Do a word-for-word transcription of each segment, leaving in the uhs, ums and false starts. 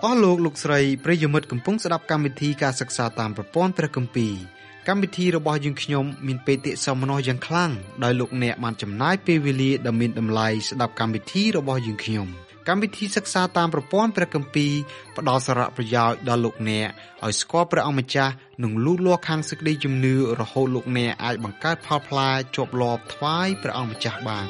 អស់លោកលោកស្រីប្រិយមិត្តកំពុងស្ដាប់កម្មវិធីការសិក្សាតាមប្រព័ន្ធព្រះគម្ពីរកម្មវិធីរបស់យើងខ្ញុំមានបេតិសោមនស្សយ៉ាងខ្លាំងដោយលោកអ្នកបានចំណាយពេលវេលាដ៏មានតម្លៃស្ដាប់កម្មវិធីរបស់យើងខ្ញុំកម្មវិធីសិក្សាតាមប្រព័ន្ធព្រះគម្ពីរផ្ដល់សារៈប្រយោជន៍ដល់លោកអ្នកឲ្យស្គាល់ព្រះអង្គម្ចាស់និងលូតលាស់ខាងសេចក្តីជំនឿរហូតលោកអ្នកអាចបង្កើតផលផ្លែជាប់លាប់ថ្វាយព្រះអង្គម្ចាស់បាន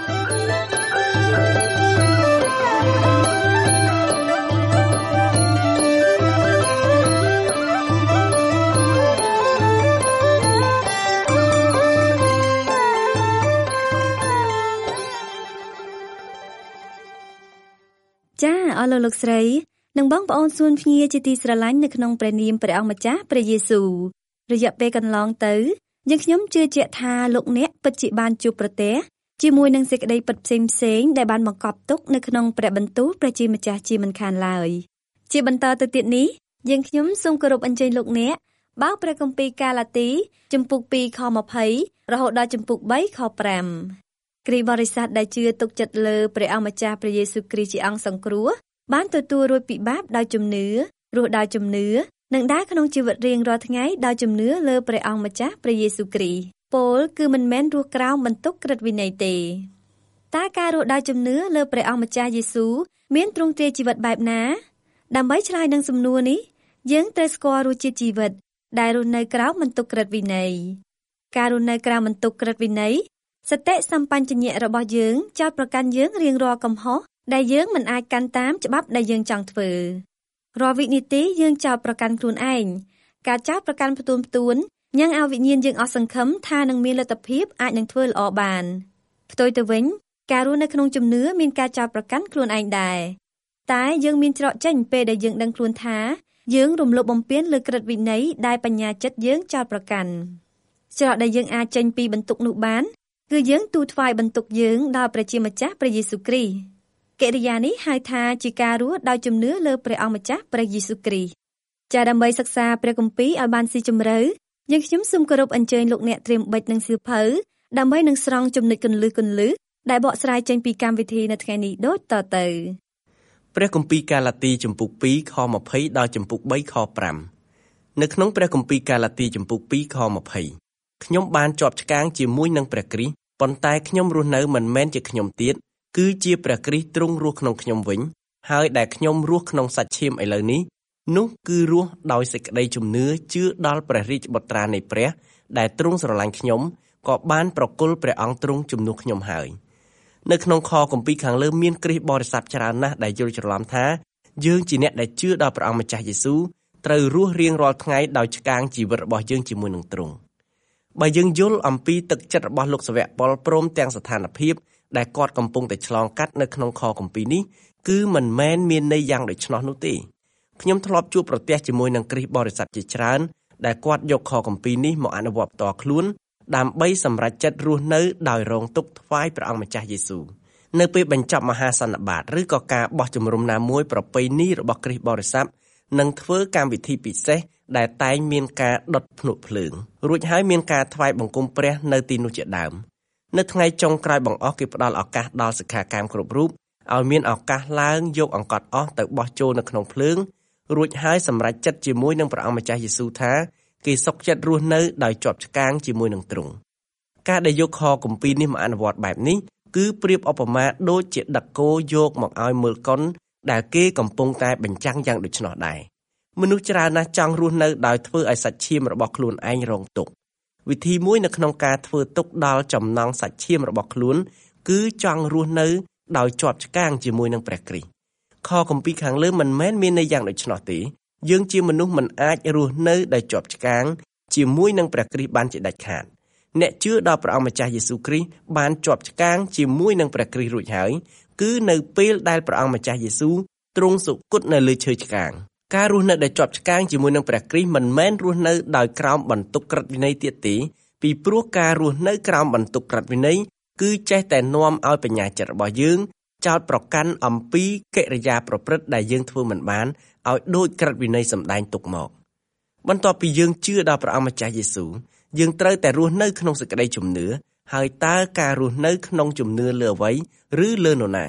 ចាអរលោកស្រីនិងបងប្អូនសួនភ្ងាជាទីស្រឡាញ់នៅក្នុងព្រះនាមព្រះអង្គម្ចាស់ព្រះយេស៊ូវរយៈពេលកន្លងទៅយើងខ្ញុំជឿជាក់ថាលោកអ្នកពិតជាបានជួបប្រទះជាមួយនឹងសេចក្តីពិតផ្សេងផ្សេងដែលបានបង្កប់ទុកនៅក្នុងព្រះបន្ទូលព្រះជាម្ចាស់ជាមិនខានឡើយជាបន្តទៅទៀតនេះយើងខ្ញុំសូមគោរពអញ្ជើញលោកអ្នកបើកព្រះគម្ពីរកាឡាទីជំពូកពីរខម្ភៃរហូតដល់ជំពូកបីខប្រាំគ្រីស្ទបរិស័ទដែលជឿទុកចិត្តលើព្រះអង្គម្ចាស់ព្រះយេស៊ូវគ្រីស្ទជាអង្គសង្គ្រោះបានទទួលរួចពីបាបដោយជំនឿរស់ដោយជំនឿនិងដើរក្នុងជីវិតរៀងរាល់ថ្ងៃដោយជំនឿលើព្រះអង្គម្ចាស់ព្រះយេស៊ូវគ្រីស្ទពោលគឺមិនមែនរស់ក្រោមបន្ទុកក្រឹតវិន័យទេតើការរស់ដោយជំនឿលើព្រះអង្គម្ចាស់យេស៊ូវមានទ្រង់ទ្រាយជីវិតបែបណាដើម្បីឆ្លើយនឹងសំណួរនេះយើងត្រូវស្គាល់រសជាតិជីវិតដែលរស់នៅក្រោមបន្ទុកក្រឹតវិន័យការរស់នៅក្រោមបន្ទុកក្រឹតវិន័យសតិសម្បញ្ញៈរបស់យើងចោទប្រកាន់យើងរៀងរាល់កំហុសដែលយើងមិនអាចកាន់តាមច្បាប់ដែលយើងចង់ធ្វើរាល់វិនាទីយើងចោទប្រកាន់ខ្លួនឯងការចោទប្រកាន់ផ្ទួនផ្ទួនញ៉ាំងឲ្យវិញ្ញាណយើងអស់សង្ឃឹមថានឹងមានលទ្ធភាពអាចនឹងធ្វើល្អបានផ្ទុយទៅវិញការរស់នៅក្នុងជំនឿមានការចោទប្រកាន់ខ្លួនឯងដែរតែយើងមានច្រកចេញពេលដែលយើងដឹងខ្លួនថាយើងរំលោភបំពានលើក្រឹតវិន័យដែលបញ្ញាចិត្តយើងចោទប្រកាន់ច្រកដែលយើងអាចចេញពីបន្ទុកនោះបានគឺយើងទូលថ្វាយបន្ទុកយើងដល់ព្រះជាម្ចាស់ព្រះយេស៊ូវគ្រីស្ទកិរិយានេះហៅថាជាការរស់ដោយជំនឿលើព្រះអង្គម្ចាស់ព្រះយេស៊ូវគ្រីស្ទចាដើម្បីសិក្សាព្រះគម្ពីរឲ្យបានស៊ីជម្រៅយើងខ្ញុំសូមគោរពអញ្ជើញលោកអ្នកត្រៀមបិចនិងសៀវភៅដើម្បីនឹងស្រង់ចំណុចគន្លឹះគន្លឹះដែលបកស្រាយចេញពីកម្មវិធីនៅថ្ងៃនេះដូចតទៅព្រះគម្ពីរកាឡាទីជំពូកពីរខម្ភៃដល់ជំពូកបីខប្រាំនៅក្នុងព្រះគម្ពីរកាឡាទីជំពូកពីរខម្ភៃខ្ញុំបានជាប់ឆ្កាងជាមួយនឹងព្រះគ្រីស្ទប៉ុន្តែខ្ញុំរស់នៅមិនមែនជាខ្ញុំទៀតគឺជាព្រះគ្រីស្ទទ្រង់រស់ក្នុងខ្ញុំវិញហើយដែលខ្ញុំរស់ក្នុងសាច់ឈាមឥឡូវនេះនោះគឺរស់ដោយសេចក្តីជំនឿជឿដល់ព្រះរាជបុត្រានៃព្រះដែលទ្រង់ស្រឡាញ់ខ្ញុំក៏បានប្រគល់ព្រះអង្គទ្រង់ជំនួសខ្ញុំហើយនៅក្នុងខគម្ពីរខាងលើមានគ្រីស្ទបរិស័ទច្រើនណាស់ដែលយល់ច្រឡំថាយើងជាអ្នកដែលជឿដល់ព្រះអង្គម្ចាស់យេស៊ូវត្រូវរស់រៀងរាល់ថ្ងៃដោយឆ្កាងជីវិតរបស់យើងជាមួយនឹងទ្រង់បើយើងយល់អំពីទឹកចិត្តរបស់លោកសាវកប៉ុលព្រមទាំងស្ថានភាពដែលគាត់កំពុងតែឆ្លងកាត់នៅក្នុងខគម្ពីរនេះគឺមិនមែនមានន័យយ៉ាងដូច្នោះនោះទេខ្ញុំធ្លាប់ជួបប្រទះជាមួយនឹងគ្រីស្ទបរិស័ទជាច្រើនដែលគាត់យកខគម្ពីរនេះមកអនុវត្តផ្ទាល់ខ្លួនដើម្បីសម្រេចចិត្តរស់នៅដោយរងទុក្ខថ្វាយព្រះអង្គម្ចាស់យេស៊ូវនៅពេលបញ្ចប់មហាសន្និបាតឬក៏ការបោះជំរំណាមួយប្រពៃណីរបស់គ្រីស្ទបរិស័ទនឹងធ្វើកម្មវិធីពិសេសដែលតែងមានការដុតភ្នក់ភ្លើងរួចហើយមានការថ្វាយបង្គំព្រះនៅទីនោះជាដើមនៅថ្ងៃចុងក្រោយបង្អស់គេផ្ដល់ឱកាសដល់សិក្ខាកាមគ្រប់រូបឲ្យមានឱកាសឡើងយកអង្កត់អស់ទៅបោះចូលនៅក្នុងភ្លើងរួចហើយសម្រេចចិត្តជាមួយនឹងព្រះអង្គម្ចាស់យេស៊ូវថាគេសុខចិត្តរស់នៅដោយជាប់ឆ្កាងជាមួយនឹងទ្រង់ការដែលយកខគម្ពីរនេះមកអនុវត្តបែបនេះគឺប្រៀបឧបមាដូចជាដឹកគោយកមកឲ្យមើលកុនដែលគេកំពុងតែបញ្ចាំងយ៉ាងដូច្នោះដែរមនុស្សច្រើនណាស់ចង់រស់នៅដោយធ្វើឲ្យសាច់ឈាមរបស់ខ្លួនឯងរងទុក្ខវិធីមួយនៅក្នុងការធ្វើទុក្ខដល់ចំណងសាច់ឈាមរបស់ខ្លួនគឺចង់រស់នៅដោយជាប់ឆ្កាងជាមួយនឹងព្រះគ្រីស្ទខគម្ពីរខាងលើមិនមែនមានន័យយ៉ាងដូច្នោះទេយើងជាមនុស្សមិនអាចរស់នៅដោយជាប់ឆ្កាងជាមួយនឹងព្រះគ្រីស្ទបានជាដាច់ខាតអ្នកជឿដល់ព្រះអង្គម្ចាស់យេស៊ូវគ្រីស្ទបានជាប់ឆ្កាងជាមួយនឹងព្រះគ្រីស្ទរួចហើយគឺនៅពេលដែលព្រះអង្គម្ចាស់យេស៊ូវទ្រង់សុគតនៅលើឈើឆ្កាងការរស់នៅដោយជាប់ឆ្កាងជាមួយនឹងព្រះគ្រីស្ទមិនមែនរស់នៅដោយក្រោមបន្ទុកក្រឹតវិន័យទៀតទេពីព្រោះការរស់នៅក្រោមបន្ទុកក្រឹតវិន័យគឺចេះតែនាំឲ្យបញ្ញាចិត្តរបស់យើងចោទប្រកាន់អំពីកិរិយាប្រព្រឹត្តដែលយើងធ្វើមិនបានឲ្យដូចក្រឹតវិន័យសម្ដែងទុកមកបន្ទាប់ពីយើងជឿដល់ព្រះអង្គម្ចាស់យេស៊ូវយើងត្រូវតែរស់នៅក្នុងសេចក្តីជំនឿហើយតើការរស់នៅក្នុងជំនឿលើអ្វីឬលើនរណា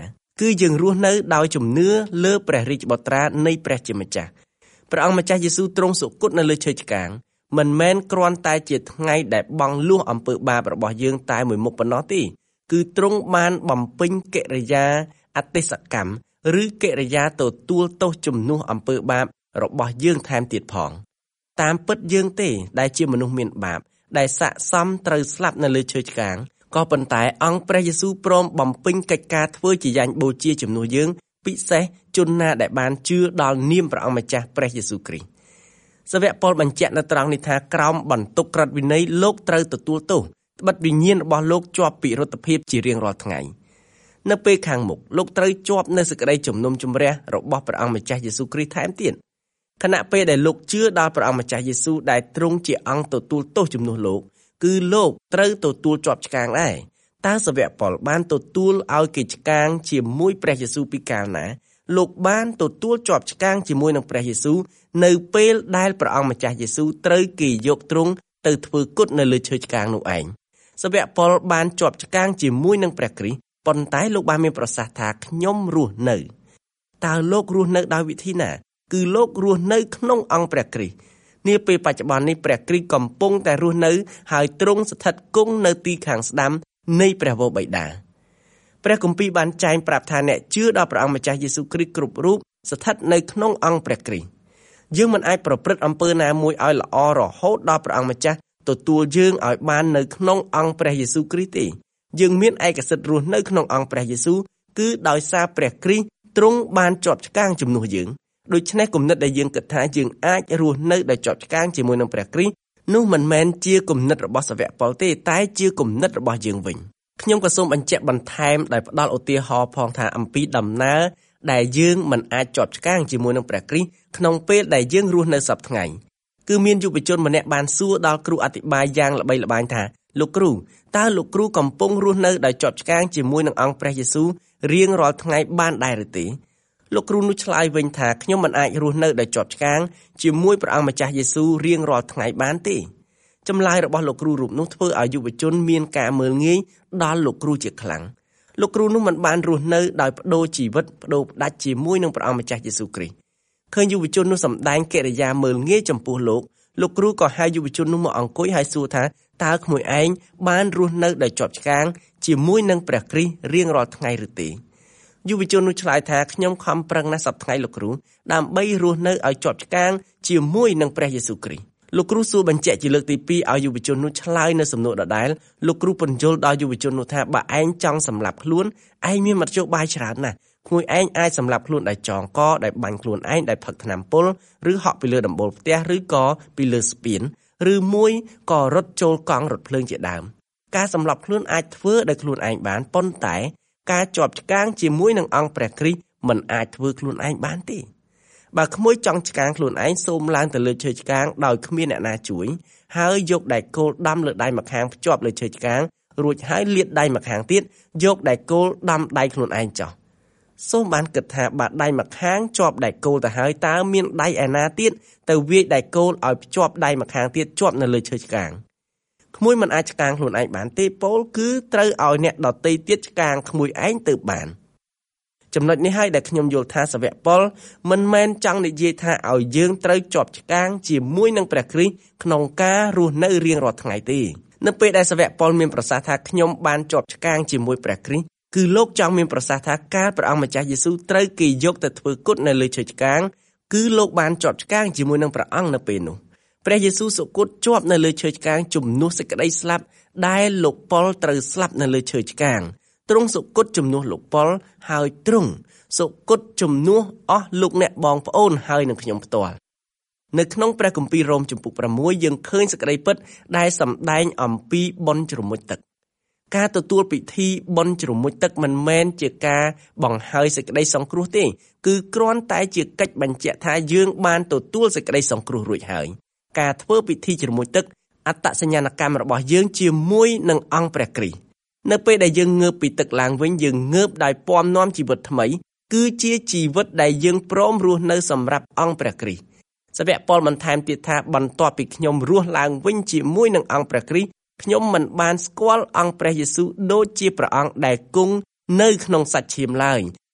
គឺយើងរស់នៅដោយជំនឿលើព្រះរាជបុត្រានៃព្រះជាម្ចាស់ព្រះអង្គម្ចាស់យេស៊ូវទ្រង់សុគតនៅលើឈើឆ្កាងមិនមែនគ្រាន់តែជាថ្ងៃដែលបង់លួសអំពើបាបរបស់យើងតែមួយមុខប៉ុណ្ណោះទេគឺទ្រង់បានបំពេញកិរិយាអតិសកម្មឬកិរិយាទទួលទោសជំនួសអំពើបាបរបស់យើងថែមទៀតផងតាមពិតយើងទេដែលជាមនុស្សមានបាបដែលស័ក្តិសមត្រូវស្លាប់នៅលើឈើឆ្កាងក៏ប៉ុន្តែអង្គព្រះយេស៊ូវព្រមបំពេញកិច្ចការធ្វើជាយ៉ាញ់បូជាជំនួសយើងពិសេសជនណាដែលបានជឿដល់នាមព្រះអង្គម្ចាស់ព្រះយេស៊ូវគ្រីស្ទសាវកប៉ុលបញ្ជាក់នៅត្រង់នេះថាក្រោមបន្ទុកក្រឹតវិន័យលោកត្រូវទទួលទោសត្បិតវិញ្ញាណរបស់លោកជាប់ពិរុទ្ធភាពជារៀងរាល់ថ្ងៃនៅពេលខាងមុខលោកត្រូវជាប់នៅសេចក្តីជំនុំជម្រះរបស់ព្រះអង្គម្ចាស់យេស៊ូវគ្រីស្ទថែមទៀតខណៈពេលដែលលោកជឿដល់ព្រះអង្គម្ចាស់យេស៊ូវដែលទ្រង់ជាអង្គទទួលទោសជំនួសលោកគឺលោកត្រូវទទួលជាប់ឆ្កាងដែរតើសាវកប៉ុលបានទទួលឲ្យគេឆ្កាងជាមួយព្រះយេស៊ូវពីកាលណាលោកបានទទួលជាប់ឆ្កាងជាមួយនឹងព្រះយេស៊ូវនៅពេលដែលព្រះអង្គម្ចាស់យេស៊ូវត្រូវគេយកទ្រង់ទៅធ្វើគុតនៅលើឈើឆ្កាងនោះឯងសាវកប៉ុលបានជាប់ឆ្កាងជាមួយនឹងព្រះគ្រីស្ទប៉ុន្តែលោកបានមានប្រសាសន៍ថាខ្ញុំរស់នៅតើលោករស់នៅដោយវិធីណាគឺលោករស់នៅក្នុងអង្គព្រះគ្រីស្ទនាពេលបច្ចុប្បន្ននេះព្រះគ្រីស្ទកំពុងតែរស់នៅហើយទ្រង់ស្ថិតគង់នៅទីខាងស្ដាំនៃព្រះវរបិតាព្រះគម្ពីរបានចែងប្រាប់ថាអ្នកជឿដល់ព្រះអង្គម្ចាស់យេស៊ូវគ្រីស្ទគ្រប់រូបស្ថិតនៅក្នុងអង្គព្រះគ្រីស្ទយើងមិនអាចប្រព្រឹត្តអំពើណាមួយឲ្យល្អរហូតដល់ព្រះអង្គម្ចាស់ទទួលយើងឲ្យបាននៅក្នុងអង្គព្រះយេស៊ូវគ្រីស្ទទេយើងមានឯកសិទ្ធិរស់នៅក្នុងអង្គព្រះយេស៊ូវគឺដោយសារព្រះគ្រីស្ទទ្រង់បានជាប់ឆ្កាងជំនួសយើងដូច្នេះគំនិតដែលយើងគិតថាយើងអាចរស់នៅដោយជាប់ឆ្កាងជាមួយនឹងព្រះគ្រីស្ទនោះមិនមែនជាគំនិតរបស់សាវកប៉ុលទេតែជាគំនិតរបស់យើងវិញខ្ញុំក៏សូមបញ្ជាក់បន្ថែមដោយផ្ដល់ឧទាហរណ៍ផងថាអំពីដំណើរដែលយើងមិនអាចជាប់ឆ្កាងជាមួយនឹងព្រះគ្រីស្ទក្នុងពេលដែលយើងរស់នៅសប្តាហ៍ថ្ងៃគឺមានយុវជនម្នាក់បានសួរដល់គ្រូអធិប្បាយយ៉ាងល្បីល្បាញថាលោកគ្រូតើលោកគ្រូកំពុងរស់នៅដោយជាប់ឆ្កាងជាមួយនឹងអង្គព្រះយេស៊ូវរៀងរាល់ថ្ងៃបានដែរឬទេលោកគ្រូនោះឆ្លើយវិញថាខ្ញុំមិនអាចរស់នៅដោយជាប់ឆ្កាងជាមួយព្រះអង្គម្ចាស់យេស៊ូវរៀងរាល់ថ្ងៃបានទេចម្លើយរបស់លោកគ្រូរូបនោះធ្វើឲ្យយុវជនមានការមើលងាយដល់លោកគ្រូជាខ្លាំងលោកគ្រូនោះមិនបានរស់នៅដោយបដូរជីវិតបដូរផ្ដាច់ជាមួយនឹងព្រះអង្គម្ចាស់យេស៊ូវគ្រីស្ទឃើញយុវជននោះសម្ដែងកិរិយាមើលងាយចំពោះលោកលោកគ្រូក៏ហៅយុវជននោះមកអង្គុយហើយសួរថាតើក្មួយឯងបានរស់នៅដោយជាប់ឆ្កាងជាមួយនឹងព្រះគ្រីស្ទរៀងរាល់ថ្ងៃឬទេយុវជននោះឆ្លើយថាខ្ញុំខំប្រឹងណាស់សប្តាហ៍ថ្ងៃលោកគ្រូដើម្បីរស់នៅឲ្យជាប់ឆ្កាងជាមួយនឹងព្រះយេស៊ូវគ្រីស្ទលោកគ្រូសួរបញ្ជាក់ជាលើកទីពីរឲ្យយុវជននោះឆ្លើយនៅសំណួរដដែលលោកគ្រូពន្យល់ដល់យុវជននោះថាបើឯងចង់សម្លាប់ខ្លួនឯងមានមធ្យោបាយច្រើនណាស់ក្មួយឯងអាចសម្លាប់ខ្លួនដោយចងកដោយបាញ់ខ្លួនឯងដោយផឹកថ្នាំពុលឬហក់ពីលើដំបូលផ្ទះឬក៏ពីលើស្ពានឬមួយក៏រត់ចូលកង់រថភ្លើងជាដើមការសម្លាប់ខ្លួនអាចធ្វើដោយខ្លួនឯងបានប៉ុន្តែការជាប់ឆ្កាងជាមួយនឹងអង្គព្រះគ្រីស្ទមិនអាចធ្វើខ្លួនឯងបានទេបើក្មួយចង់ឆ្កាងខ្លួនឯងសូមឡើងទៅលើឈើឆ្កាងដោយគ្មានអ្នកណាជួយហើយយកដែកគោលដាំលើដៃម្ខាងភ្ជាប់លើឈើឆ្កាងរួចហើយលាតដៃម្ខាងទៀតយកដែកគោលដាំដៃខ្លួនឯងចុះសូមបានគិតថាបើដៃម្ខាងជាប់ដែកគោលទៅហើយតើមានដៃឯណាទៀតទៅវាយដែកគោលឲ្យភ្ជាប់ដៃម្ខាងទៀតជាប់នៅលើឈើឆ្កាងក្មួយមិនអាចឆ្កាងខ្លួនឯងបានទេពោលគឺត្រូវឲ្យអ្នកដទៃទៀតឆ្កាងក្មួយឯងទៅបានចំណុចនេះហើយដែលខ្ញុំយល់ថាសាវកប៉ុលមិនមែនចង់និយាយថាឲ្យយើងត្រូវជាប់ឆ្កាងជាមួយនឹងព្រះគ្រីស្ទក្នុងការរស់នៅរៀងរាល់ថ្ងៃទេនៅពេលដែលសាវកប៉ុលមានប្រសាសន៍ថាខ្ញុំបានជាប់ឆ្កាងជាមួយព្រះគ្រីស្ទគឺលោកចង់មានប្រសាសន៍ថាកាលព្រះអង្គម្ចាស់យេស៊ូវត្រូវគេយកទៅធ្វើគុតនៅលើឈើឆ្កាងគឺលោកបានជាប់ឆ្កាងជាមួយនឹងព្រះអង្គនៅពេលនោះព្រះយេស៊ូវសុគតជាប់នៅលើឈើឆ្កាងជំនួសសេចក្តីស្លាប់ដែលលោកប៉ុលត្រូវស្លាប់នៅលើឈើឆ្កាងទ្រង់សុគតជំនួសលោកប៉ុលហើយទ្រង់សុគតជំនួសអស់លោកអ្នកបងប្អូនហើយនឹងខ្ញុំផ្ទាល់នៅក្នុងព្រះគម្ពីររ៉ូមជំពូកប្រាំមួយយើងឃើញសេចក្តីពិតដែលសម្ដែងអំពីបុណ្យជ្រមុជទឹកការទទួលពិធីបុណ្យជ្រមុជទឹកមិនមែនជាការបង្ហើយសេចក្តីសង្គ្រោះទេគឺគ្រាន់តែជាកិច្ចបញ្ជាក់ថាយើងបានទទួលសេចក្តីសង្គ្រោះរួចហើយការធ្វើពិធីជ្រមុជទឹកអត្តសញ្ញាណកម្មរបស់យើងជាមួយនឹងអង្គព្រះគ្រីស្ទនៅពេលដែលយើងងើបពីទឹកឡើងវិញយើងងើបដោយពំនាំជីវិតថ្មីគឺជាជីវិតដែលយើងព្រមរស់នៅសម្រាប់អង្គព្រះគ្រីស្ទសាវកប៉ុលបន្ថែមទៀតថាបន្ទាប់ពីខ្ញុំរស់ឡើងវិញជាមួយនឹងអង្គព្រះគ្រីស្ទខ្ញុំមិនបានស្គាល់អង្គព្រះយេស៊ូវដូចជាព្រះអង្គដែលគង់នៅក្នុងសាច់ឈាមឡើយ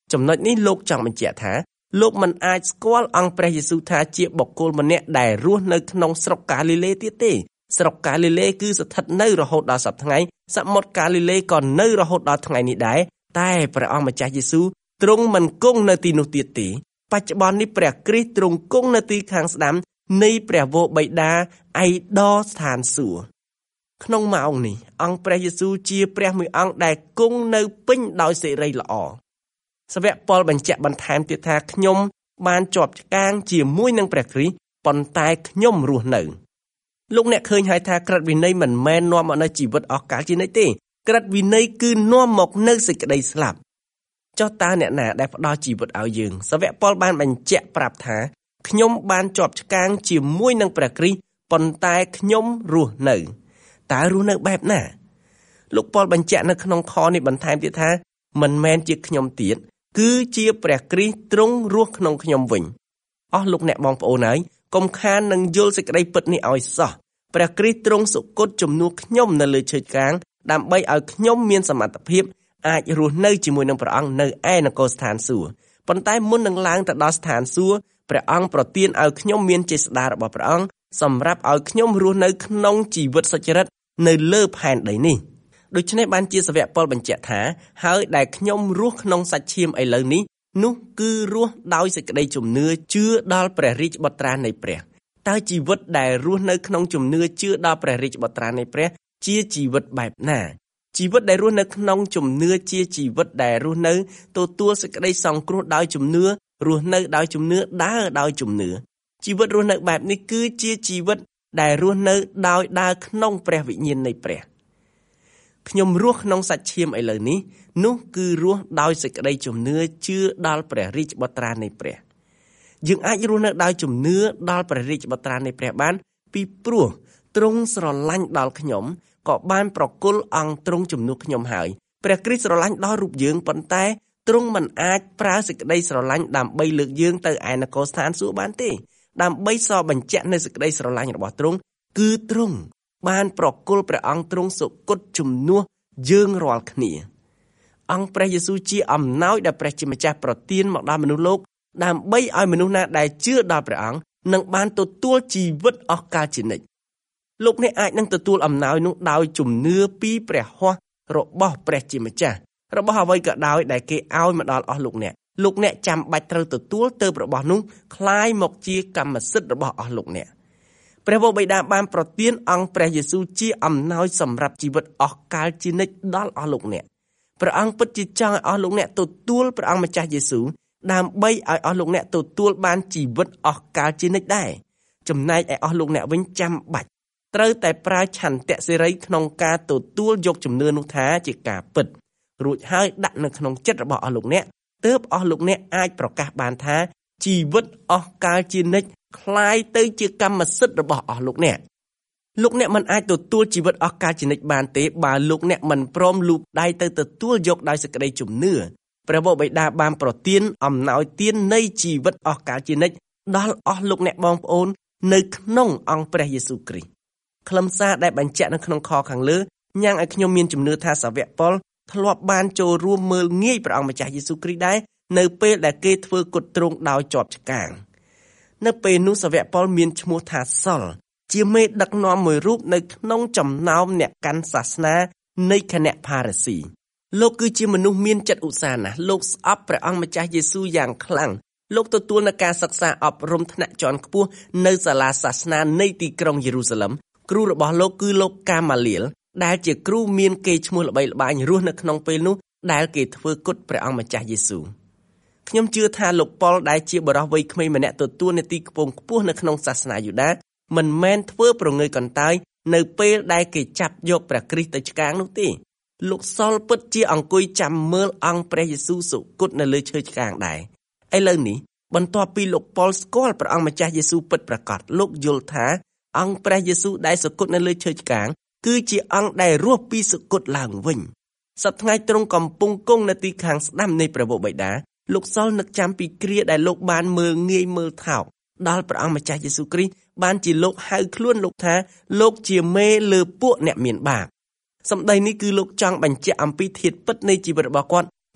ចំណុចនេះលោកចង់បញ្ជាក់ថាលោកមិនអាចស្គាល់អង្គព្រះយេស៊ូវថាជាបុគ្គលម្នាក់ដែលរស់នៅក្នុងស្រុកកាលីលេទៀតទេស្រុកកាលីលេគឺស្ថិតនៅរហូតដល់សព្វថ្ងៃសមុទ្រកាលីលេក៏នៅរហូតដល់ថ្ងៃនេះដែរតែព្រះអង្គម្ចាស់យេស៊ូវទ្រង់មិនគង់នៅទីនោះទៀតទេបច្ចុប្បន្ននេះព្រះគ្រីស្ទទ្រង់គង់នៅទីខាងស្ដាំនៃព្រះវរបិតាឯដរស្ថានសួគ៌ក្នុងម៉ោងនេះអង្គព្រះយេស៊ូវជាព្រះមួយអង្គដែលគង់នៅពេញដោយសេរីល្អសាវកប៉ុលបញ្ជាក់បន្ថែមទៀតថាខ្ញុំបានជាប់ឆ្កាងជាមួយនឹងព្រះគ្រីស្ទប៉ុន្តែខ្ញុំរស់នៅលោកអ្នកឃើញហើយថាក្រឹតវិន័យមិនមែននាំមកនូវជីវិតអស់កលជានិច្ចទេក្រឹតវិន័យគឺនាំមកនូវសេចក្តីស្លាប់ចុះតើអ្នកណាដែលផ្ដល់ជីវិតឲ្យយើងសាវកប៉ុលបានបញ្ជាក់ប្រាប់ថាខ្ញុំបានជាប់ឆ្កាងជាមួយនឹងព្រះគ្រីស្ទប៉ុន្តែខ្ញុំរស់នៅតើរស់នៅបែបណាលោកប៉ុលបញ្ជាក់នៅក្នុងខនេះបន្ថែមទៀតថាមិនមែនជាខ្ញុំទៀតគឺជាព្រះគ្រីស្ទទ្រង់រស់ក្នុងខ្ញុំវិញអស់លោកអ្នកបងប្អូនហើយកុំខាននឹងយល់សេចក្តីពិតនេះឲ្យសោះព្រះគ្រីស្ទទ្រង់សុគតជំនួសខ្ញុំនៅលើឈើឆ្កាងដើម្បីឲ្យខ្ញុំមានសមត្ថភាពអាចរស់នៅជាមួយនឹងព្រះអង្គនៅឯនគរស្ថានសួគ៌ប៉ុន្តែមុននឹងឡើងទៅដល់ស្ថានសួគ៌ព្រះអង្គប្រទានឲ្យខ្ញុំមានចេស្តារបស់ព្រះអង្គសម្រាប់ឲ្យខ្ញុំរស់នៅក្នុងជីវិតសុចរិតនៅលើផែនដីនេះដូច្នេះបានជាសាវកប៉ុលបញ្ជាក់ថាហើយដែលខ្ញុំរស់ក្នុងសាច់ឈាមឥឡូវនេះនោះគឺរស់ដោយសេចក្តីជំនឿជឿដល់ព្រះរាជបុត្រានៃព្រះតើជីវិតដែលរស់នៅក្នុងជំនឿជឿដល់ព្រះរាជបុត្រានៃព្រះជាជីវិតបែបណាជីវិតដែលរស់នៅក្នុងជំនឿជាជីវិតដែលរស់នៅទទួលសេចក្តីសង្គ្រោះដោយជំនឿរស់នៅដោយជំនឿដើរដោយជំនឿជីវិតរស់នៅបែបនេះគឺជាជីវិតដែលរស់នៅដោយដើរក្នុងព្រះវិញ្ញាណនៃព្រះខ្ញុំរស់ក្នុងសាច់ឈាមឥឡូវនេះនោះគឺរស់ដោយសេចក្តីជំនឿជឿដល់ព្រះរាជបុត្រានៃព្រះយើងអាចរស់នៅដោយជំនឿដល់ព្រះរាជបុត្រានៃព្រះបានពីព្រោះទ្រង់ស្រឡាញ់ដល់ខ្ញុំក៏បានប្រគល់អង្គទ្រង់ជំនួសខ្ញុំហើយព្រះគ្រីស្ទស្រឡាញ់ដល់រូបយើងប៉ុន្តែទ្រង់មិនអាចប្រើសេចក្តីស្រឡាញ់ដើម្បីលើកយើងទៅឯនគរស្ថានសួគ៌បានទេដើម្បីសរបញ្ជាក់នូវសេចក្តីស្រឡាញ់របស់ទ្រង់គឺទ្រង់បានប្រគល់ព្រះអង្គទ្រង់សុគតជំនួសយើងរាល់គ្នាអង្គព្រះយេស៊ូវជាអំណោយដែលព្រះជាម្ចាស់ប្រទានមកដល់មនុស្សលោកដើម្បីឲ្យមនុស្សណាដែលជឿដល់ព្រះអង្គនឹងបានទទួលជីវិតអស់កលជានិច្ចលោកអ្នកអាចនឹងទទួលអំណោយនោះដោយជំនឿពីព្រះហស្ថរបស់ព្រះជាម្ចាស់របស់អ្វីក៏ដោយដែលគេឲ្យមកដល់អស់លោកអ្នកលោកអ្នកចាំបាច់ត្រូវទទួលទើបរបស់នោះคล้ายមកជាកម្មសិទ្ធិរបស់អស់លោកអ្នកព្រះវរបិតាបានប្រទានអង្គព្រះយេស៊ូវជាអំណោយសម្រាប់ជីវិតអស់កលជានិច្ចដល់អស់លោកអ្នកព្រះអង្គពិតជាចង់ឲ្យអស់លោកអ្នកទទួលព្រះអង្គម្ចាស់យេស៊ូវដើម្បីឲ្យអស់លោកអ្នកទទួលបានជីវិតអស់កលជានិច្ចដែរចំណែកឯអស់លោកអ្នកវិញចាំបាច់ត្រូវតែប្រើឆន្ទៈសេរីក្នុងការទទួលយកជំនឿនោះថាជាការពិតរួចហើយដាក់នៅក្នុងចិត្តរបស់អស់លោកអ្នកទើបអស់លោកអ្នកអាចប្រកាសបានថាជីវិតអស់កលជានិច្ចคล้ายទៅជាកម្មសិទ្ធិរបស់អស់លោកអ្នកលោកអ្នកមិនអាចទទួលជីវិតអស់កលជានិច្ចបានទេបើលោកអ្នកមិនព្រមលូកដៃទៅទទួលយកដោយសេចក្តីជំនឿព្រះវរបិតាបានប្រទានអំណោយទាននៃជីវិតអស់កលជានិច្ចដល់អស់លោកអ្នកបងប្អូននៅក្នុងអង្គព្រះយេស៊ូវគ្រីស្ទខ្លឹមសារដែលបញ្ជាក់នៅក្នុងខខាងលើញ៉ាំងឲ្យខ្ញុំមានជំនឿថាសាវកប៉ុលធ្លាប់បានចូលរួមមើលងាយព្រះអង្គម្ចាស់យេស៊ូវគ្រីស្ទដែរនៅពេលដែលគេធ្វើគុតទ្រង់ដោយជាប់ឆ្កាងនៅពេលនោះសាវកប៉ុលមានឈ្មោះថាសុលជាមេដឹកនាំមួយរូបនៅក្នុងចំណោមអ្នកកាន់សាសនានៃគណៈផារ៉ាស៊ីលោកគឺជាមនុស្សមានចិត្តឧស្សាហ៍ណាស់លោកស្អប់ព្រះអង្គម្ចាស់យេស៊ូវយ៉ាងខ្លាំងលោកទទួលនូវការសិក្សាអប់រំថ្នាក់ជាន់ខ្ពស់នៅសាលាសាសនានៃទីក្រុងយេរូសាឡឹមគ្រូរបស់លោកគឺលោកកាម៉ាលៀលដែលជាគ្រូមានកេរ្តិ៍ឈ្មោះល្បីល្បាញរស់នៅក្នុងពេលនោះដែលគេធ្វើគុតព្រះអង្គម្ចាស់យេស៊ូវខ្ញុំជឿថាលោកប៉ុលដែលជាបរិសុទ្ធវ័យក្មេងម្នាក់ទទួលនាទីខ្ពង់ខ្ពស់នៅក្នុងសាសនាយូដាមិនមែនធ្វើប្រងើយកន្តើយនៅពេលដែលគេចាប់យកព្រះគ្រីស្ទទៅឆ្កាងនោះទេលោកសុលពិតជាអង្គុយចាំមើលអង្គព្រះយេស៊ូវសុគតនៅលើឈើឆ្កាងដែរឥឡូវនេះបន្ទាប់ពីលោកប៉ុលស្គាល់ព្រះអង្គម្ចាស់យេស៊ូវពិតប្រាកដលោកយល់ថាអង្គព្រះយេស៊ូវដែលសុគតនៅលើឈើឆ្កាងគឺជាអង្គដែលរស់ពីសុគតឡើងវិញសប្តាហ៍ថ្ងៃទ្រង់កំពុងគង់នៅទីខាងស្ដាំនៃព្រះវរបិតាលោកសុលនឹកចាំពីគ្រាដែលលោកបានមើលងាយមើលថោកដល់ព្រះអង្គម្ចាស់យេស៊ូវគ្រីស្ទបានជាលោកហៅខ្លួនលោកថាលោកជាមេលើពួកអ្នកមានបាបសម្ដីនេះគឺលោកចង់បញ្ជាក់អំពីធាតុពិតនៃជីវិតរបស់គាត់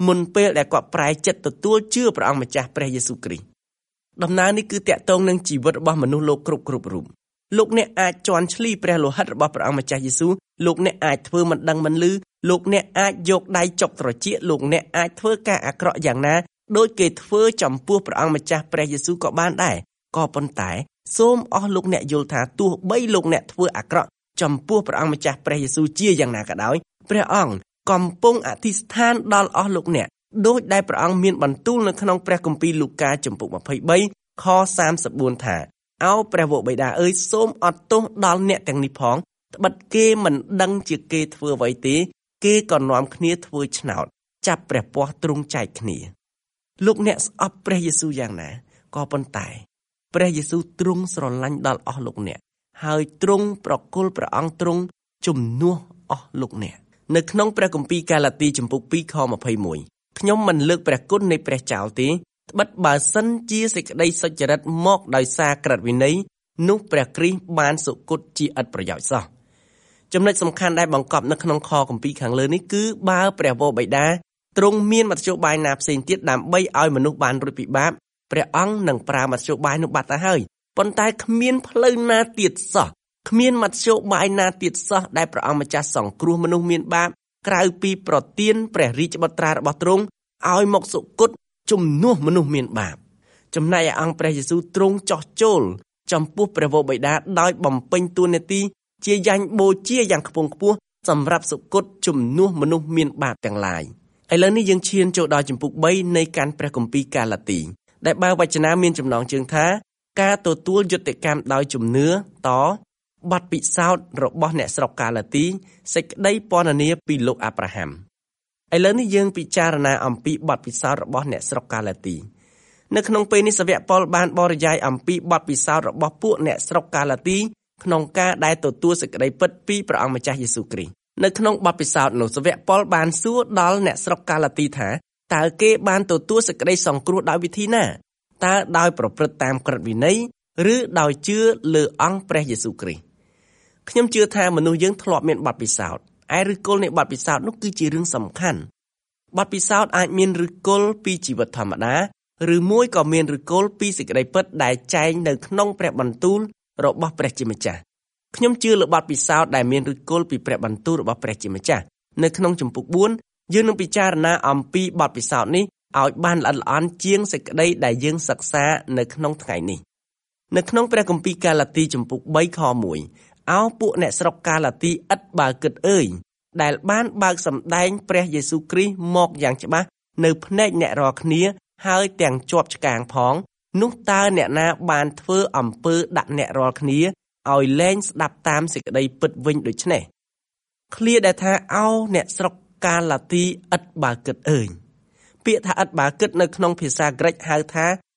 មុនពេលដែលគាត់ប្រែចិត្តទទួលជឿព្រះអង្គម្ចាស់ព្រះយេស៊ូវគ្រីស្ទដំណើរនេះគឺតាក់ទងនឹងជីវិតរបស់មនុស្សលោកគ្រប់គ្រប់រូបលោកអ្នកអាចជន់ឈ្លីព្រះលោហិតរបស់ព្រះអង្គម្ចាស់យេស៊ូវលោកអ្នកអាចធ្វើមិនដឹងមិនឮលោកអ្នកអាចយកដៃចុកត្រចៀកលោកអ្នកអាចធ្វើការអាក្រក់យ៉ាងណាដោយគេធ្វើចំពោះព្រះអង្គម្ចាស់ព្រះយេស៊ូវក៏បានដែរក៏ប៉ុន្តែសូមអស់លោកអ្នកយល់ថាទោះបីលោកអ្នកធ្វើអាក្រក់ចំពោះព្រះអង្គម្ចាស់ព្រះយេស៊ូវជាយ៉ាងណាក៏ដោយព្រះអង្គកំពុងអធិស្ឋានដល់អស់លោកអ្នកដោយដែលព្រះអង្គមានបន្ទូលនៅក្នុងព្រះគម្ពីរលូកាចំពុកម្ភៃបីខសាមសិបបួនថាអោព្រះវរបិតាអើយសូមអត់ទោសដល់អ្នកទាំងនេះផងត្បិតគេមិនដឹងជាគេធ្វើអ្វីទេគេក៏នាំគ្នាធ្វើឆ្នោតចាប់ព្រះពស្ត្រទ្រង់ចែកគ្នាលោកអ្នកស្អប់ព្រះយេស៊ូវយ៉ាងណាក៏ប៉ុន្តែព្រះយេស៊ូវទ្រង់ស្រឡាញ់ដល់អស់លោកអ្នកហើយទ្រង់ប្រគល់ព្រះអង្គទ្រង់ជំនួសអស់លោកអ្នកនៅក្នុងព្រះគម្ពីរកាឡាទីចំពុកពីរខម្ភៃមួយខ្ញុំមិនលើកព្រះគុណនៃព្រះចោលទេត្បិតបើសិនជាសេចក្តីសុចរិតមកដោយសារក្រឹតវិន័យនោះព្រះគ្រីស្ទបានសុគតជាឥតប្រយោជន៍សោះចំណុចសំខាន់ដែលបង្កប់នៅក្នុងខគម្ពីរខាងលើនេះគឺបើព្រះវរបិតាទ្រង់មានមធ្យោបាយណាផ្សេងទៀតដើម្បីឲ្យមនុស្សបានរួចពីបាបព្រះអង្គនឹងប្រើមធ្យោបាយនោះបាត់ទៅហើយប៉ុន្តែគ្មានផ្លូវណាទៀតសោះគ្មានមធ្យោបាយណាទៀតសោះដែលព្រះអង្គម្ចាស់សង្គ្រោះមនុស្សមានបាបក្រៅពីប្រទានព្រះរាជបុត្រារបស់ទ្រង់ឲ្យមកសុគតជំនួសមនុស្សមានបាបចំណែកឯអង្គព្រះយេស៊ូវទ្រង់ចោះចូលចំពោះព្រះវរបិតាដោយបំពេញតួនាទីជាយ៉ាញ់បូជាយ៉ាងខ្ពង់ខ្ពស់សម្រាប់សុគតជំនួសមនុស្សមានបាបទាំងឡាយឥឡូវនេះយើងឈានចូលដល់ជំពូកបីនៃកាន់ព្រះគម្ពីរកាឡាទីដែលបើវចនាមានចំណងជើងថាការទទួលយុត្តិកម្មដោយជំនឿតបទពិសោធន៍របស់អ្នកស្រុកកាឡាទីសេចក្តីពណ៌នាពីលោកអាប់រ៉ាហាំឥឡូវនេះយើងពិចារណាអំពីបទពិសោធន៍របស់អ្នកស្រុកកាឡាទីនៅក្នុងពេលនេះសាវកប៉ុលបានបរិយាយអំពីបទពិសោធន៍របស់ពួកអ្នកស្រុកកាឡាទីក្នុងការដែលទទួលសេចក្តីពិតពីព្រះអង្គម្ចាស់យេស៊ូវគ្រីស្ទនៅក្នុងបទពិសោធន៍នោះសាវកប៉ុលបានសួរដល់អ្នកស្រុកកាឡាទីថាតើគេបានទទួលសេចក្តីសង្គ្រោះដោយវិធីណាតើដោយប្រព្រឹត្តតាមក្រឹតវិន័យឬដោយជឿលើអង្គព្រះយេស៊ូវគ្រីស្ទខ្ញុំជឿថាមនុស្សយើងធ្លាប់មានបទពិសោធន៍ឯឫសគល់នៃបទពិសោធន៍នោះគឺជារឿងសំខាន់បទពិសោធន៍អាចមានឫសគល់ពីជីវិតធម្មតាឬមួយក៏មានឫសគល់ពីសេចក្តីពិតដែលចែងនៅក្នុងព្រះបន្ទូលរបស់ព្រះជាម្ចាស់ខ្ញុំជឿលើបទពិសោធន៍ដែលមានឫសគល់ពីព្រះបន្ទូលរបស់ព្រះជាម្ចាស់នៅក្នុងជំពូកបួនយើងនឹងពិចារណាអំពីបទពិសោធន៍នេះឲ្យបានល្អិតល្អន់ជាងសេចក្តីដែលយើងសិក្សានៅក្នុងថ្ងៃនេះនៅក្នុងព្រះគម្ពីរកាឡាទីជំពូកបីខមួយអោពួកអ្នកស្រុកកាឡាទីឥតបើគិតអើយដែលបានបើកសម្ដែងព្រះយេស៊ូវគ្រីស្ទមកយ៉ាងច្បាស់នៅភ្នែកអ្នករាល់គ្នាហើយទាំងជាប់ឆ្កាងផងនោះតើអ្នកណាបានធ្វើអំពើដាក់អ្នករាល់គ្នាឲ្យលែងស្ដាប់តាមសេចក្តីពិតវិញដូច្នេះឃ្លាដែលថាអោអ្នកស្រុកកាឡាទីឥតបើគិតអើយពាក្យថាឥតបើគិតនៅក្នុងភាសាក្រិកហៅថា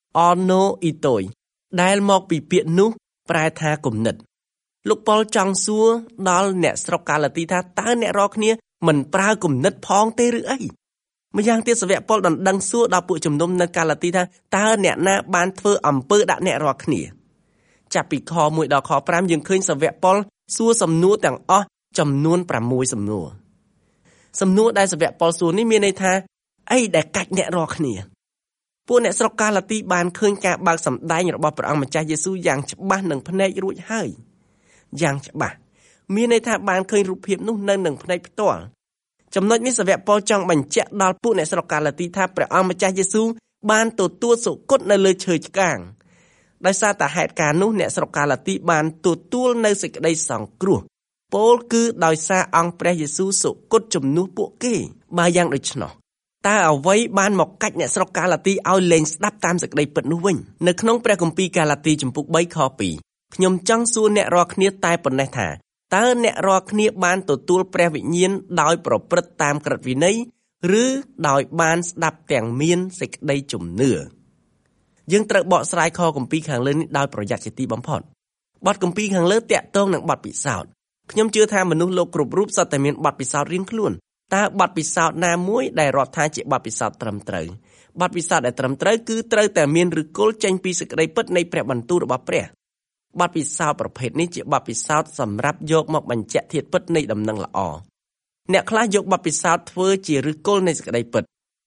onoitoi ដែលមកពីពាក្យនោះប្រែថាគំនិតលោកប៉ុលចង់សួរដល់អ្នកស្រុកកាឡាទីថាតើអ្នករាល់គ្នាមិនប្រើគំនិតផងទេឬអីម្យ៉ាងទៀតសាវកប៉ុលដណ្ដឹងសួរដល់ពួកជំនុំនៅកាឡាទីថាតើអ្នកណាបានធ្វើអំពើដាក់អ្នករាល់គ្នាចាប់ពីខមួយដល់ខប្រាំយើងឃើញសាវកប៉ុលសួរសំណួរទាំងអស់ចំនួនប្រាំមួយសំណួរសំណួរដែលសាវកប៉ុលសួរនេះមានន័យថាអីដែលកាច់អ្នករាល់គ្នាពួកអ្នកស្រុកកាឡាទីបានឃើញការបើកសម្ដែងរបស់ព្រះអង្គម្ចាស់យេស៊ូវយ៉ាងច្បាស់នឹងភ្នែករួចហើយយ៉ាងច្បាស់មានន័យថាបានឃើញរូបភាពនោះនៅនឹងភ្នែកផ្ទាល់ចំណុចនេះសាវកប៉ុលចង់បញ្ជាក់ដល់ពួកអ្នកស្រុកកាឡាទីថាព្រះអង្គម្ចាស់យេស៊ូវបានទទួលសុគតនៅលើឈើឆ្កាងដោយសារតែហេតុការណ៍នោះអ្នកស្រុកកាឡាទីបានទទួលនៅសេចក្តីសង្គ្រោះពោលគឺដោយសារអង្គព្រះយេស៊ូវសុគតជំនួសពួកគេបើយ៉ាងដូច្នោះតើអ្វីបានមកកាច់អ្នកស្រុកកាឡាទីឲ្យលែងស្ដាប់តាមសេចក្តីពិតនោះវិញនៅក្នុងព្រះគម្ពីរកាឡាទីជំពូកបីខពីរខ្ញុំចង់សួរអ្នករាល់គ្នាតែប៉ុណ្ណេះថាតើអ្នករាល់គ្នាបានទទួលព្រះវិញ្ញាណដោយប្រព្រឹត្តតាមក្រឹតវិន័យឬដោយបានស្ដាប់ទាំងមានសេចក្តីជំនឿយើងត្រូវបកស្រាយខគម្ពីរខាងលើនេះដោយប្រយ័ត្នជាទីបំផុតបទគម្ពីរខាងលើតាក់ទងនឹងបទពិសោធន៍ខ្ញុំជឿថាមនុស្សលោកគ្រប់រូបសុទ្ធតែមានបទពិសោធន៍រៀងខ្លួនតើបទពិសោធន៍ណាមួយដែលរាប់ថាជាបទពិសោធន៍ត្រឹមត្រូវបទពិសោធន៍ដែលត្រឹមត្រូវគឺត្រូវតែមានឫសគល់ចេញពីសេចក្តីពិតនៃព្រះបន្ទូលរបស់ព្រះបទពិសោធន៍ប្រភេទនេះជាបទពិសោធន៍សម្រាប់យកមកបញ្ជាក់ធាតុពិតនៃដំណឹងល្អអ្នកខ្លះយកបទពិសោធន៍ធ្វើជាឫសគល់នៃសេចក្តីពិត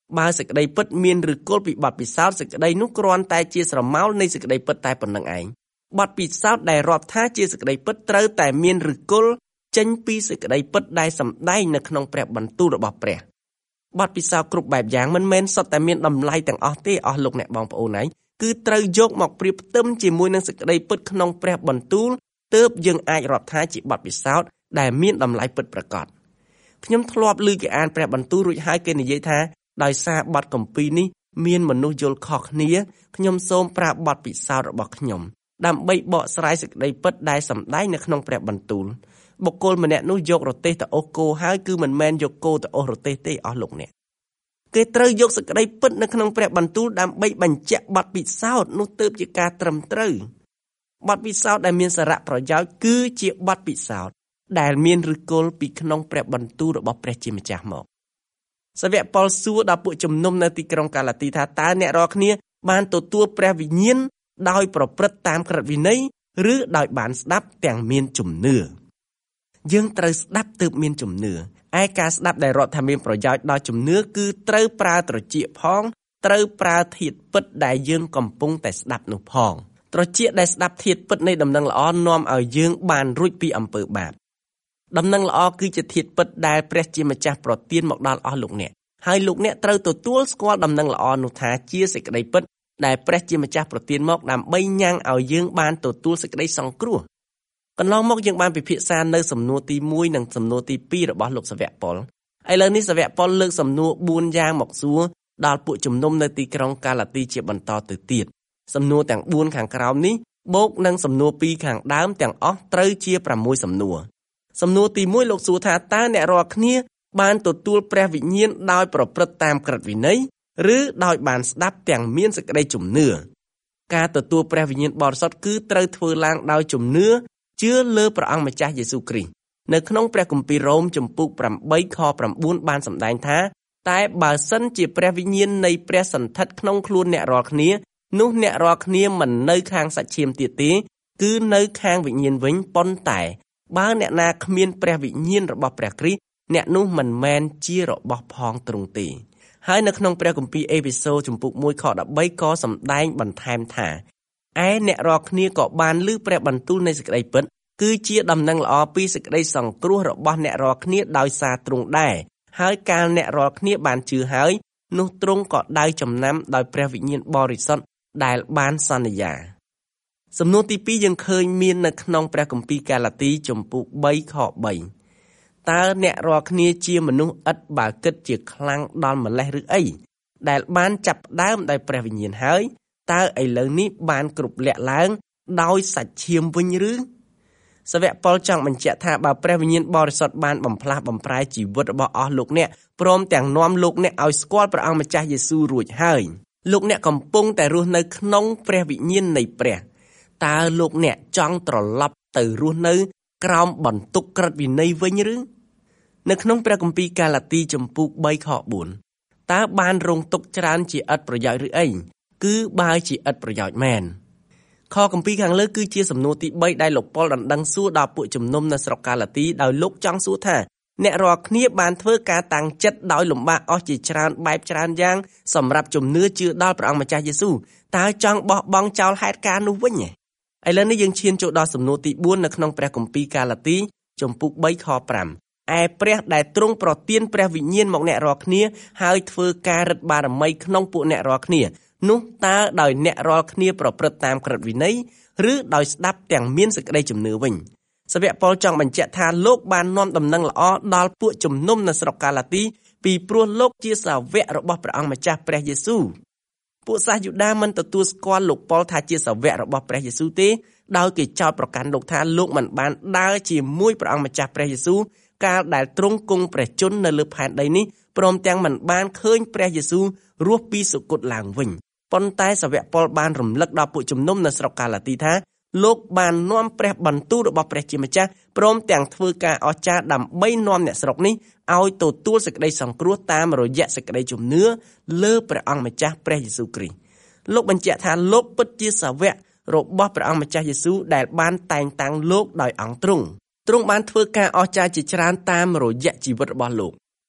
បើសេចក្តីពិតមានឬគល់ពីបទពិសោធន៍សេចក្តីនោះគ្រាន់តែជាស្រមោលនៃសេចក្តីពិតតែប៉ុណ្្នឹងឯងបទពិសោធន៍ដែលរាប់ថាជាសេចក្តីពិតត្រូវតែមានឬគល់ចេញពីសេចក្តីពិតដែលសម្ដែងនៅក្នុងព្រះបន្ទូលរបស់ព្រះបទពិសោធន៍គ្រប់បែបយ៉ាងមិនមែនសុទ្ធតែមានតម្លៃទាំងអស់ទេអស់លោកអ្នកបងប្អូនឯងគឺត្រូវយកមកប្រៀបផ្ទឹមជាមួយនឹងសេចក្តីពិតក្នុងព្រះបន្ទូលទើបយើងអាចរាប់ថាជាបទពិសោធន៍ដែលមានតម្លៃពិតប្រាកដខ្ញុំធ្លាប់ឮគេអានព្រះបន្ទូលរួចហើយគេនិយាយថាដោយសារបទគម្ពីរនេះមានមនុស្សយល់ខុសគ្នាខ្ញុំសូមប្រាប់បទពិសោធន៍របស់ខ្ញុំដើម្បីបកស្រាយសេចក្តីពិតដែលសម្ដែងនៅក្នុងព្រះបន្ទូលបុគ្គលម្នាក់នោះយករទេះទៅអូសគោហើយគឺមិនមែនយកគោទៅអូសរទេះទេអស់លោកអ្នកគេត្រូវយកសេចក្តីពិតនៅក្នុងព្រះបន្ទូលដើម្បីបញ្ជាក់បទពិសោធន៍នោះទើបជាការត្រឹមត្រូវបទពិសោធន៍ដែលមានសារៈប្រយោជន៍គឺជាបទពិសោធន៍ដែលមានឫសគល់ពីក្នុងព្រះបន្ទូលរបស់ព្រះជាម្ចាស់មកសាវកប៉ុលសួរដល់ពួកជំនុំនៅទីក្រុងកាឡាទីថាតើអ្នករាល់គ្នាបានទទួលព្រះវិញ្ញាណដោយប្រព្រឹត្តតាមក្រឹតវិន័យឬដោយបានស្ដាប់ទាំងមានជំនឿយើងត្រូវស្ដាប់ទើបមានជំនឿឯការស្ដាប់ដែលរាប់ថាមានប្រយោជន៍ដល់ជំនឿគឺត្រូវប្រើត្រចៀកផងត្រូវប្រើធាតុពិតដែលយើងកំពុងតែស្ដាប់នោះផងត្រចៀកដែលស្ដាប់ធាតុពិតនៃដំណឹងល្អនាំឲ្យយើងបានរួចពីអំពើបាបដំណឹងល្អគឺជាធាតុពិតដែលព្រះជាម្ចាស់ប្រទានមកដល់អស់លោកអ្នកហើយលោកអ្នកត្រូវទទួលស្គាល់ដំណឹងល្អនោះថាជាសេចក្តីពិតដែលព្រះជាម្ចាស់ប្រទានមកដើម្បីញ៉ាំងឲ្យយើងបានទទួលសេចក្តីសង្គ្រោះកន្លងមកយើងបានពិភាក្សានៅសំណួរទីមួយនិងសំណួរទីពីររបស់លោកសាវកប៉ុលឥឡូវនេះសាវកប៉ុលលើកសំណួរបួនយ៉ាងមកសួរដល់ពួកជំនុំនៅទីក្រុងកាឡាទីជាបន្តទៅទៀតសំណួរទាំងបួនខាងក្រោមនេះបូកនឹងសំណួរពីរខាងដើមទាំងអស់ត្រូវជាប្រាំមួយសំណួរសំណួរទីមួយលោកសួរថាតើអ្នករាល់គ្នាបានទទួលព្រះវិញ្ញាណដោយប្រព្រឹត្តតាមក្រឹតវិន័យឬដោយបានស្ដាប់ទាំងមានសេចក្តីជំនឿការទទួលព្រះវិញ្ញាណបរិសុទ្ធគឺត្រូវធ្វើឡើងដោយជំនឿជឿលើព្រះអង្គម្ចាស់យេស៊ូវគ្រីស្ទនៅក្នុងព្រះគម្ពីររ៉ូមជំពូកប្រាំបីខប្រាំបួនបានសម្ដែងថាតែបើសិនជាព្រះវិញ្ញាណនៃព្រះសន្ធិដ្ឋក្នុងខ្លួនអ្នករាល់គ្នានោះអ្នករាល់គ្នាមិននៅខាងសាច់ឈាមទៀតទេគឺនៅខាងវិញ្ញាណវិញប៉ុន្តែបើអ្នកណាគ្មានព្រះវិញ្ញាណរបស់ព្រះគ្រីស្ទអ្នកនោះមិនមែនជារបស់ផងទ្រង់ទេហើយនៅក្នុងព្រះគម្ពីរអេភេសូជំពូកមួយខដប់បីក៏សម្ដែងបន្ថែមថាឯអ្នករាល់គ្នាក៏បានឮព្រះបន្ទូលនៃសេចក្តីពិតគឺជាដំណឹងល្អពីសេចក្តីសង្គ្រោះរបស់អ្នករាល់គ្នាដោយសារទ្រង់ដែរហើយកាលអ្នករាល់គ្នាបានជឿហើយនោះទ្រង់ក៏ដៅចំណាំដោយព្រះវិញ្ញាណបរិសុទ្ធដែលបានសន្យាសំណួរទីពីរយើងឃើញមាននៅក្នុងព្រះគម្ពីរកាឡាទីជំពូកបីខបីតើអ្នករាល់គ្នាជាមនុស្សឥតបើគិតជាខ្លាំងដល់ម្លេះឬអីដែលបានចាប់ដើមដោយព្រះវិញ្ញាណហើយតើឥឡូវនេះបានគ្រប់លក្ខឡើងដោយសាច់ឈាមវិញឬសាវកប៉ុលចង់បញ្ជាក់ថាបើព្រះវិញ្ញាណបរិសុទ្ធបានបំផ្លាស់បំប្រែជីវិតរបស់អស់លោកអ្នកព្រមទាំងនាំលោកអ្នកឲ្យស្គាល់ព្រះអង្គម្ចាស់យេស៊ូវរួចហើយលោកអ្នកកំពុងតែរស់នៅក្នុងព្រះវិញ្ញាណនៃព្រះតើលោកអ្នកចង់ត្រឡប់ទៅរស់នៅក្រោមបន្ទុកក្រឹតវិន័យវិញឬនៅក្នុងព្រះគម្ពីរកាឡាទីជំពូកបីខបួនតើបានរងទុក្ខច្រើនជាឥតប្រយោជន៍ឬអីគឺបើជាឥតប្រយោជន៍មែនខគម្ពីរខាងលើគឺជាសំណួរទីបីដែលលោកប៉ុលដណ្ដឹងសួរដល់ពួកជំនុំនៅស្រុកកាឡាទីដោយលោកចង់សួរថាអ្នករាល់គ្នាបានធ្វើការតាំងចិត្តដោយលំបាកអស់ជាច្រើនបែបច្រើនយ៉ាងសម្រាប់ជំនឿជឿដល់ព្រះអង្គម្ចាស់យេស៊ូវតើចង់បោះបង់ចោលហេតុការណ៍នោះវិញឥឡូវនេះយើងឈានចូលដល់សំណួរទីបួននៅក្នុងព្រះគម្ពីរកាឡាទីជំពូកបីខប្រាំឯព្រះដែលទ្រង់ប្រទានព្រះវិញ្ញាណមកអ្នករាល់គ្នាហើយធ្វើការរិទ្ធបារមីក្នុងពួកអ្នករាល់គ្នានោះតើដោយអ្នករាល់គ្នាប្រព្រឹត្តតាមក្រឹតវិន័យឬដោយស្ដាប់ទាំងមានសេចក្តីជំនឿវិញសាវកប៉ុលចង់បញ្ជាក់ថាលោកបាននាំដំណឹងល្អដល់ពួកជំនុំនៅស្រុកកាឡាទីពីព្រោះលោកជាសាវករបស់ព្រះអង្គម្ចាស់ព្រះយេស៊ូវពួកសាសយូដាមិនទទួលស្គាល់លោកប៉ុលថាជាសាវករបស់ព្រះយេស៊ូវទេដោយគេចោទប្រកាន់លោកថាលោកមិនបានដើរជាមួយព្រះអង្គម្ចាស់ព្រះយេស៊ូវកាលដែលទ្រង់គង់ព្រះជន្មនៅលើផែនដីនេះព្រមទាំងមិនបានឃើញព្រះយេស៊ូវរស់ពីសុគតឡើងវិញប៉ុន្តែសាវកប៉ុលបានរំលឹកដល់ពួកជំនុំនៅស្រុកកាឡាទីថាលោកបាននាំព្រះបន្ទូលរបស់ព្រះជាម្ចាស់ព្រមទាំងធ្វើការអស្ចារ្យដើម្បីនាំអ្នកស្រុកនេះឲ្យទទួលសេចក្តីសង្គ្រោះតាមរយៈសេចក្តីជំនឿលើព្រះអង្គម្ចាស់ព្រះយេស៊ូវគ្រីស្ទលោកបញ្ជាក់ថាលោកពិតជាសាវករបស់ព្រះអង្គម្ចាស់យេស៊ូវដែលបានតែងតាំងលោកដោយអង្គទ្រង់ទ្រង់បានធ្វើការអស្ចារ្យជាច្រើនតាមរយៈជីវិតរបស់លោក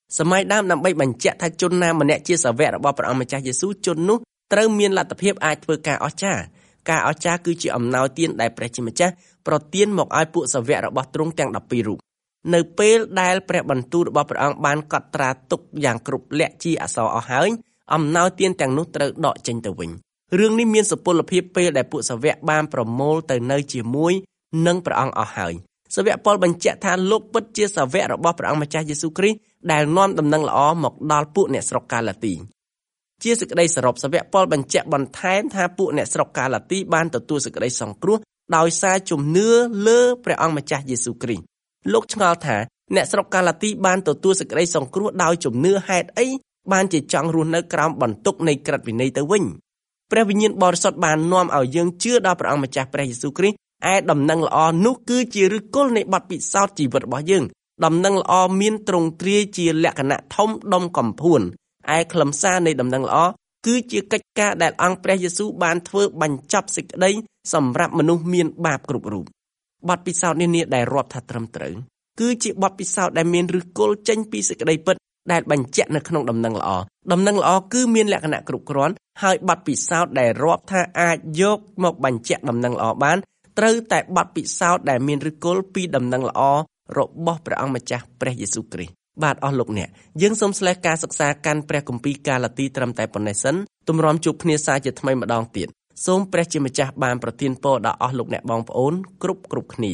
សម័យដើមដើម្បីបញ្ជាក់ថាជនណាម្នាក់ជាសាវករបស់ព្រះអង្គម្ចាស់យេស៊ូវជននោះត្រូវមានលទ្ធភាពអាចធ្វើការអស្ចារ្យការអស្ចារ្យគឺជាអំណោយទានដែលព្រះជាម្ចាស់ប្រទានមកឲ្យពួកសាវករបស់ទ្រង់ទាំងដប់ពីររូបនៅពេលដែលព្រះបន្ទូលរបស់ព្រះអង្គបានកត់ត្រាទុកយ៉ាងគ្រប់លក្ខជាអក្សរអស់ហើយអំណោយទានទាំងនោះត្រូវដកចេញទៅវិញរឿងនេះមានសុពលភាពពេលដែលពួកសាវកបានប្រមូលទៅនៅជាមួយនឹងព្រះអង្គអស់ហើយសាវកប៉ុលបញ្ជាក់ថាលោកពិតជាសាវករបស់ព្រះអង្គម្ចាស់យេស៊ូវគ្រីស្ទដែលនាំដំណឹងល្អមកដល់ពួកអ្នកស្រុកកាឡាទីជាសេចក្តីសរុបសាវកប៉ុលបញ្ជាក់បន្ថែមថាពួកអ្នកស្រុកកាឡាទីបានទទួលសេចក្តីសង្គ្រោះដោយសារជំនឿលើព្រះអង្គម្ចាស់យេស៊ូវគ្រីស្ទលោកឆ្ងល់ថាអ្នកស្រុកកាឡាទីបានទទួលសេចក្តីសង្គ្រោះដោយជំនឿហេតុអីបានជាចង់រស់នៅក្រោមបន្ទុកនៃក្រឹតវិន័យទៅវិញព្រះវិញ្ញាណបរិសុទ្ធបាននាំឲ្យយើងជឿដល់ព្រះអង្គម្ចាស់ព្រះយេស៊ូវគ្រីស្ទឯដំណឹងល្អនោះគឺជាឫសគល់នៃបទពិសោធន៍ជីវិតរបស់យើងដំណឹងល្អមានទ្រង់ទ្រាយជាលក្ខណៈធំដុំកំភួនឯខ្លឹមសារនៃដំណឹងល្អគឺជាកិច្ចការដែលអង្គព្រះយេស៊ូវបានធ្វើបញ្ចប់សេចក្តីសម្រាប់មនុស្សមានបាបគ្រប់រូបបទពិសោធន៍នានាដែលរាប់ថាត្រឹមត្រូវគឺជាបទពិសោធន៍ដែលមានឫសគល់ចេញពីសេចក្តីពិតដែលបញ្ជាក់នៅក្នុងដំណឹងល្អដំណឹងល្អគឺមានលក្ខណៈគ្រប់គ្រាន់ហើយបទពិសោធន៍ដែលរាប់ថាអាចយកមកបញ្ជាក់ដំណឹងល្អបានត្រូវតែបទពិសោធន៍ដែលមានឫសគល់ពីដំណឹងល្អរបស់ព្រះអង្គម្ចាស់ព្រះយេស៊ូវគ្រីស្ទបាទអស់លោកអ្នកយើងសូមស្លេះការសិក្សាកាន់ព្រះគម្ពីរកាឡាទីត្រឹមតែប៉ុណ្ណេះសិនទម្រាំជួបគ្នាសាជាថ្មីម្ដងទៀតសូមព្រះជាម្ចាស់បានប្រទានពរដល់អស់លោកអ្នកបងប្អូនគ្រប់គ្រប់គ្នា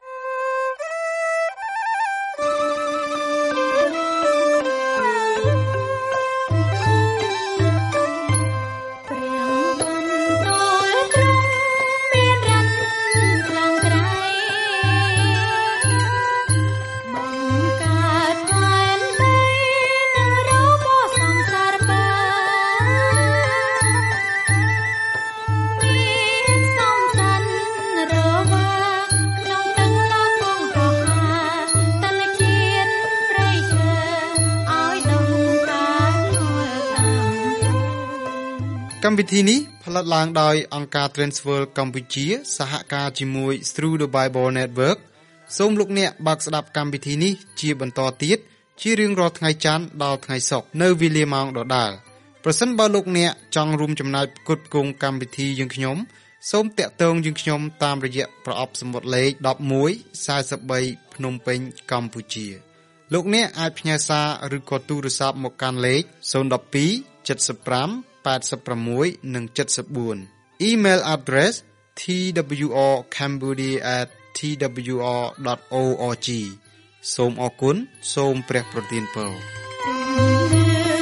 កម្មវិធីនេះផលិតឡើងដោយអង្គការ Transworld កម្ពុជាសហការជាមួយ Through the Bible Network សូមលោកអ្នកបើកស្ដាប់កម្មវិធីនេះជាបន្តទៀតជារៀងរាល់ថ្ងៃច័ន្ទដល់ថ្ងៃសុក្រនៅវេលាម៉ោងដដែលប្រសិនបើលោកអ្នកចង់រួមចំណែកផ្គត់ផ្គង់កម្មវិធីយើងខ្ញុំសូមតាក់ទងយើងខ្ញុំតាមរយៈប្រអប់សំបុត្រលេខដប់មួយ សែនបី ភ្នំពេញកម្ពុជាលោកអ្នកអាចផ្ញើសារឬក៏ទូរស័ព្ទមកកាន់លេខศูนย์ หนึ่ง สอง เจ็ด ห้า แปด หก និង เจ็ด สี่ Email address t w r cambodia at t w r dot org សូមអរគុណសូមព្រះប្រទានពរ